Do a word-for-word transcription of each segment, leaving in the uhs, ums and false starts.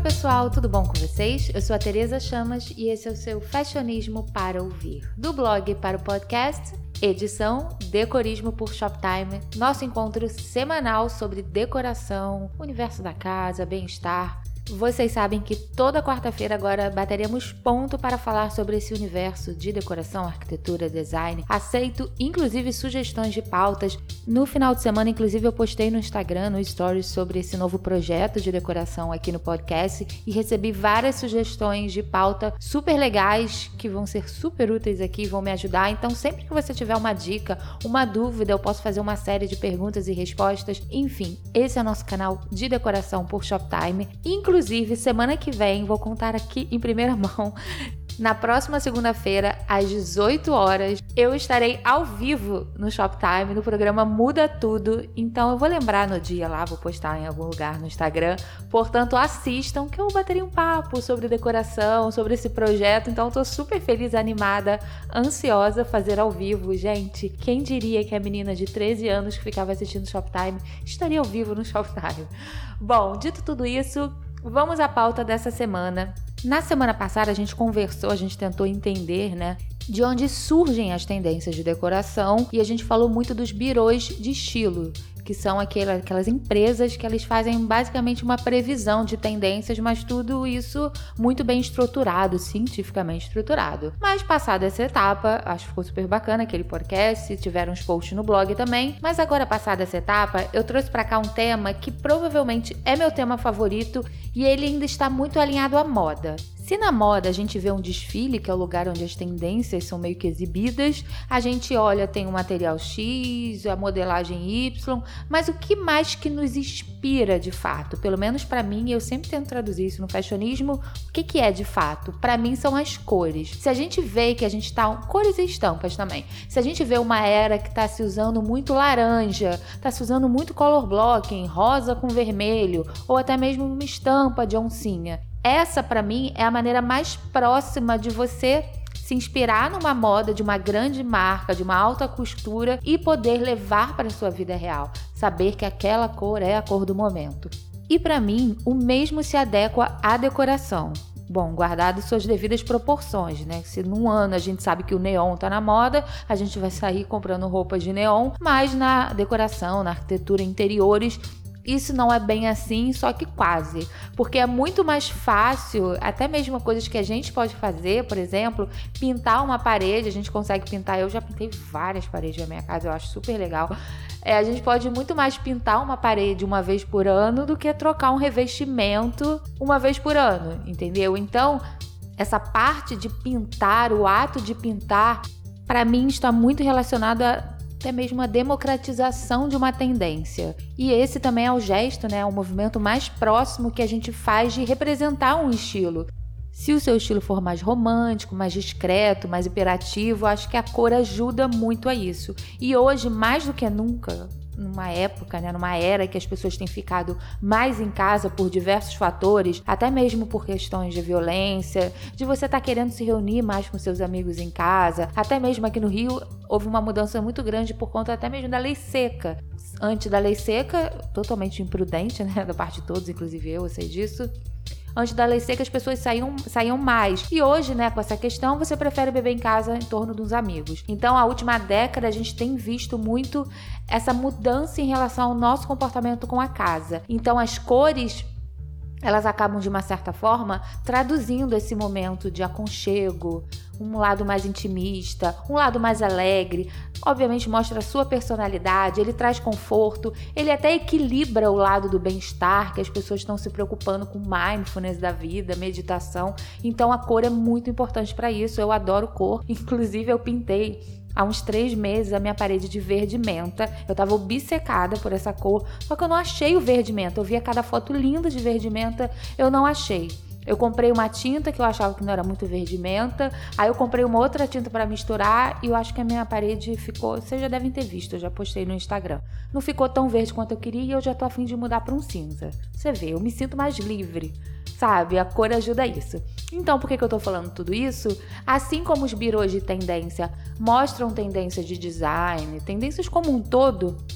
pessoal, tudo bom com vocês? Eu sou a Tereza Chamas e esse é o seu Fashionismo para ouvir. Do blog para o podcast, edição Decorismo por Shoptime, nosso encontro semanal sobre decoração, universo da casa, bem-estar. Vocês sabem que toda quarta-feira agora bateremos ponto para falar sobre esse universo de decoração, arquitetura, design. Aceito inclusive sugestões de pautas. No final de semana, inclusive, eu postei no Instagram, no Stories, sobre esse novo projeto de decoração aqui no podcast e recebi várias sugestões de pauta super legais que vão ser super úteis aqui, vão me ajudar. Então, sempre que você tiver uma dica, uma dúvida, eu posso fazer uma série de perguntas e respostas. Enfim, esse é o nosso canal de decoração por Shoptime. Inclusive, semana que vem, vou contar aqui em primeira mão, na próxima segunda-feira, às dezoito horas, eu estarei ao vivo no Shoptime, no programa Muda Tudo. Então, eu vou lembrar no dia lá, vou postar em algum lugar no Instagram. Portanto, assistam, que eu bateria um papo sobre decoração, sobre esse projeto. Então, eu tô super feliz, animada, ansiosa fazer ao vivo. Gente, quem diria que a menina de treze anos que ficava assistindo Shoptime estaria ao vivo no Shoptime? Bom, dito tudo isso, vamos à pauta dessa semana. Na semana passada a gente conversou, a gente tentou entender, né, de onde surgem as tendências de decoração e a gente falou muito dos birôs de estilo, que são aquelas, aquelas empresas que elas fazem basicamente uma previsão de tendências, mas tudo isso muito bem estruturado, cientificamente estruturado. Mas passada essa etapa, acho que ficou super bacana aquele podcast, tiveram uns posts no blog também, mas agora passada essa etapa, eu trouxe pra cá um tema que provavelmente é meu tema favorito e ele ainda está muito alinhado à moda. Se na moda a gente vê um desfile, que é o lugar onde as tendências são meio que exibidas, a gente olha, tem o material X, a modelagem Y, mas o que mais que nos inspira de fato? Pelo menos para mim, eu sempre tento traduzir isso no fashionismo, o que que é de fato? Para mim são as cores. Se a gente vê que a gente tá... Cores e estampas também. Se a gente vê uma era que tá se usando muito laranja, tá se usando muito color blocking, rosa com vermelho, ou até mesmo uma estampa de oncinha, essa, para mim, é a maneira mais próxima de você se inspirar numa moda de uma grande marca, de uma alta costura e poder levar para a sua vida real. Saber que aquela cor é a cor do momento. E, para mim, o mesmo se adequa à decoração. Bom, guardado suas devidas proporções, né? Se num ano a gente sabe que o neon tá na moda, a gente vai sair comprando roupas de neon, mas na decoração, na arquitetura, interiores, isso não é bem assim, só que quase. Porque é muito mais fácil, até mesmo coisas que a gente pode fazer, por exemplo, pintar uma parede, a gente consegue pintar, eu já pintei várias paredes na minha casa, eu acho super legal. É, a gente pode muito mais pintar uma parede uma vez por ano do que trocar um revestimento uma vez por ano, entendeu? Então, essa parte de pintar, o ato de pintar, para mim está muito relacionado a até mesmo a democratização de uma tendência. E esse também é o gesto, né, o movimento mais próximo que a gente faz de representar um estilo. Se o seu estilo for mais romântico, mais discreto, mais hiperativo, acho que a cor ajuda muito a isso. E hoje, mais do que nunca, numa época, né, numa era que as pessoas têm ficado mais em casa por diversos fatores, até mesmo por questões de violência, de você estar tá querendo se reunir mais com seus amigos em casa, até mesmo aqui no Rio houve uma mudança muito grande por conta até mesmo da lei seca. Antes da lei seca, totalmente imprudente, né, da parte de todos, inclusive eu, eu sei disso. Antes da lei seca, as pessoas saíam, saíam mais. E hoje, né, com essa questão, você prefere beber em casa em torno dos amigos. Então, a última década, a gente tem visto muito essa mudança em relação ao nosso comportamento com a casa. Então, as cores, elas acabam, de uma certa forma, traduzindo esse momento de aconchego, um lado mais intimista, um lado mais alegre. Obviamente mostra a sua personalidade, ele traz conforto, ele até equilibra o lado do bem-estar, que as pessoas estão se preocupando com mindfulness da vida, meditação. Então a cor é muito importante para isso, eu adoro cor. Inclusive eu pintei há uns três meses a minha parede de verde menta. Eu tava obcecada por essa cor, só que eu não achei o verde menta. Eu via cada foto linda de verde menta, eu não achei. Eu comprei uma tinta que eu achava que não era muito verde menta, aí eu comprei uma outra tinta para misturar e eu acho que a minha parede ficou, vocês já devem ter visto, eu já postei no Instagram. Não ficou tão verde quanto eu queria e eu já tô a fim de mudar para um cinza. Você vê, eu me sinto mais livre, sabe? A cor ajuda isso. Então, por que que eu tô falando tudo isso? Assim como os birôs de tendência mostram tendências de design, tendências como um todo,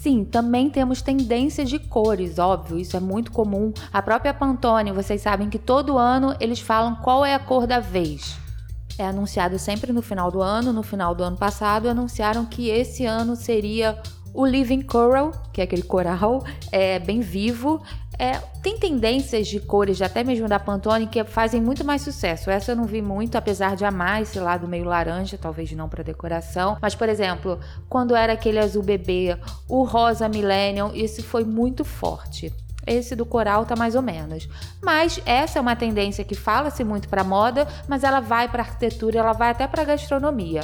Sim, também temos tendências de cores, óbvio, isso é muito comum. A própria Pantone, vocês sabem que todo ano eles falam qual é a cor da vez. É anunciado sempre no final do ano. No final do ano passado, anunciaram que esse ano seria o Living Coral, que é aquele coral é, bem vivo. É, tem tendências de cores, até mesmo da Pantone, que fazem muito mais sucesso. Essa eu não vi muito, apesar de amar esse lado meio laranja, talvez não para decoração. Mas, por exemplo, quando era aquele azul bebê, o rosa millennium, esse foi muito forte. Esse do coral tá mais ou menos. Mas essa é uma tendência que fala-se muito para moda, mas ela vai para arquitetura, ela vai até para gastronomia.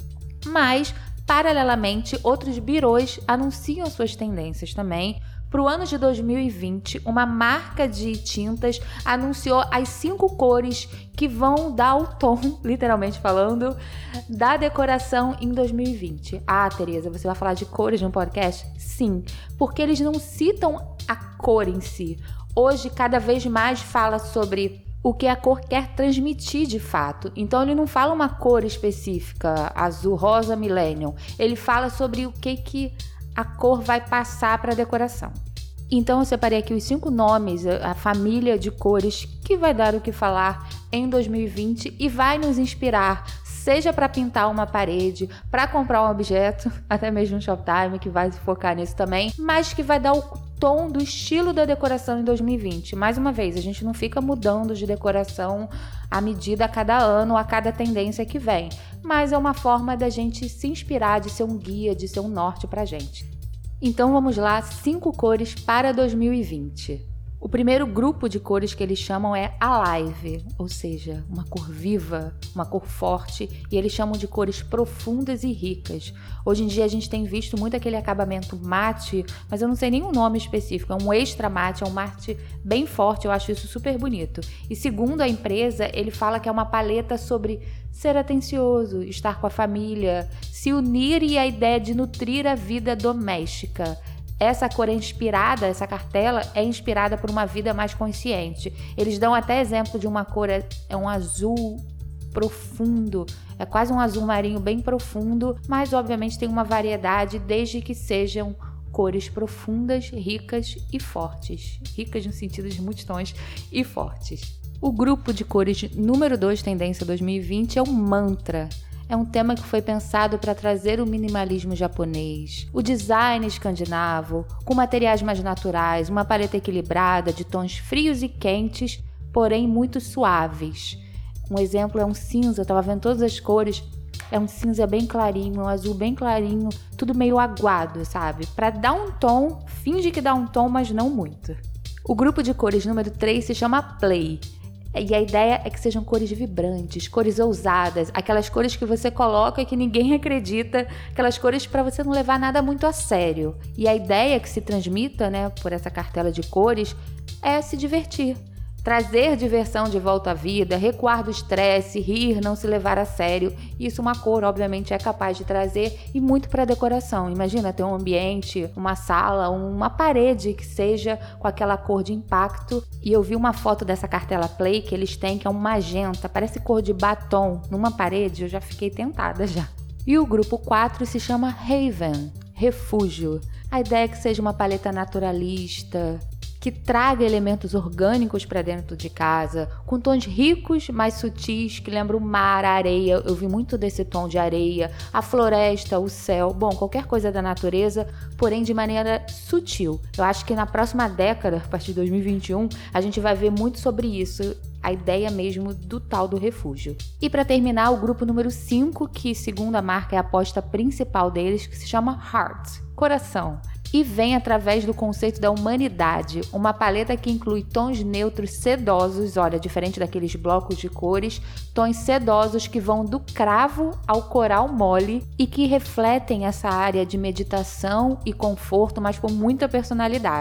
Mas, paralelamente, outros birôs anunciam suas tendências também. Para o ano de dois mil e vinte, uma marca de tintas anunciou as cinco cores que vão dar o tom, literalmente falando, da decoração em dois mil e vinte. Ah, Tereza, você vai falar de cores no podcast? Sim, porque eles não citam a cor em si. Hoje, cada vez mais fala sobre o que a cor quer transmitir de fato. Então, ele não fala uma cor específica, azul, rosa, millennium. Ele fala sobre o que que a cor vai passar para a decoração. Então eu separei aqui os cinco nomes, a família de cores que vai dar o que falar em dois mil e vinte e vai nos inspirar, seja para pintar uma parede, para comprar um objeto, até mesmo um Shoptime que vai focar nisso também, mas que vai dar o tom do estilo da decoração em dois mil e vinte. Mais uma vez, a gente não fica mudando de decoração à medida a cada ano, a cada tendência que vem, mas é uma forma da gente se inspirar, de ser um guia, de ser um norte pra gente. Então vamos lá, cinco cores para dois mil e vinte. O primeiro grupo de cores que eles chamam é Alive, ou seja, uma cor viva, uma cor forte, e eles chamam de cores profundas e ricas. Hoje em dia a gente tem visto muito aquele acabamento mate, mas eu não sei nem o nome específico, é um extra mate, é um mate bem forte, eu acho isso super bonito. E segundo a empresa, ele fala que é uma paleta sobre ser atencioso, estar com a família, se unir e a ideia de nutrir a vida doméstica. Essa cor é inspirada, essa cartela é inspirada por uma vida mais consciente. Eles dão até exemplo de uma cor, é um azul profundo, é quase um azul marinho bem profundo, mas obviamente tem uma variedade desde que sejam cores profundas, ricas e fortes. Ricas no sentido de muitos tons e fortes. O grupo de cores número dois, tendência dois mil e vinte, é o mantra. É um tema que foi pensado para trazer o minimalismo japonês, o design escandinavo, com materiais mais naturais, uma paleta equilibrada de tons frios e quentes, porém muito suaves. Um exemplo é um cinza, eu estava vendo todas as cores, é um cinza bem clarinho, um azul bem clarinho, tudo meio aguado, sabe? Para dar um tom, finge que dá um tom, mas não muito. O grupo de cores número três se chama Play. E a ideia é que sejam cores vibrantes, cores ousadas, aquelas cores que você coloca e que ninguém acredita, aquelas cores para você não levar nada muito a sério. E a ideia que se transmita, né, por essa cartela de cores é se divertir. Trazer diversão de volta à vida, recuar do estresse, rir, não se levar a sério. Isso uma cor, obviamente, é capaz de trazer e muito para decoração. Imagina ter um ambiente, uma sala, uma parede que seja com aquela cor de impacto. E eu vi uma foto dessa cartela Play que eles têm, que é um magenta, parece cor de batom, numa parede, eu já fiquei tentada já. E o grupo quatro se chama Haven, refúgio. A ideia é que seja uma paleta naturalista, que traga elementos orgânicos para dentro de casa, com tons ricos, mais sutis, que lembram o mar, a areia. Eu vi muito desse tom de areia, a floresta, o céu, bom, qualquer coisa da natureza, porém de maneira sutil. Eu acho que na próxima década, a partir de dois mil e vinte e um, a gente vai ver muito sobre isso, a ideia mesmo do tal do refúgio. E para terminar, o grupo número cinco, que segundo a marca é a aposta principal deles, que se chama Heart, coração. E vem através do conceito da humanidade, uma paleta que inclui tons neutros sedosos, olha, diferente daqueles blocos de cores, tons sedosos que vão do cravo ao coral mole e que refletem essa área de meditação e conforto, mas com muita personalidade.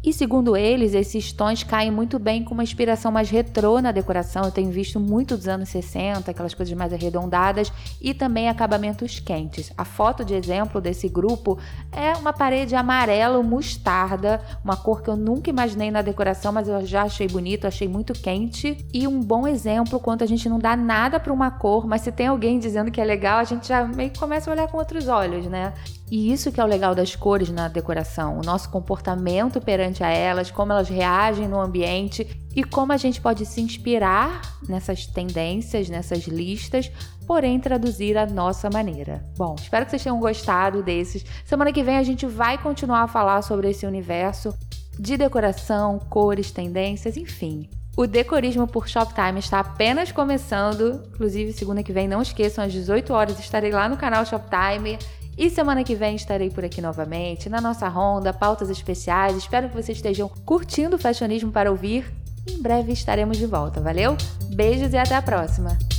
E segundo eles, esses tons caem muito bem com uma inspiração mais retrô na decoração. Eu tenho visto muito dos anos sessenta, aquelas coisas mais arredondadas e também acabamentos quentes. A foto de exemplo desse grupo é uma parede amarelo mostarda, uma cor que eu nunca imaginei na decoração, mas eu já achei bonito, achei muito quente. E um bom exemplo quando a gente não dá nada para uma cor, mas se tem alguém dizendo que é legal, a gente já meio que começa a olhar com outros olhos, né? E isso que é o legal das cores na decoração, o nosso comportamento perante a elas, como elas reagem no ambiente e como a gente pode se inspirar nessas tendências, nessas listas, porém traduzir a nossa maneira. Bom, espero que vocês tenham gostado desses. Semana que vem a gente vai continuar a falar sobre esse universo de decoração, cores, tendências, enfim. O Decorismo por Shoptime está apenas começando, inclusive segunda que vem, não esqueçam, às dezoito horas estarei lá no canal Shoptime. E semana que vem estarei por aqui novamente, na nossa ronda, pautas especiais. Espero que vocês estejam curtindo o Fashionismo para ouvir. Em breve estaremos de volta, valeu? Beijos e até a próxima!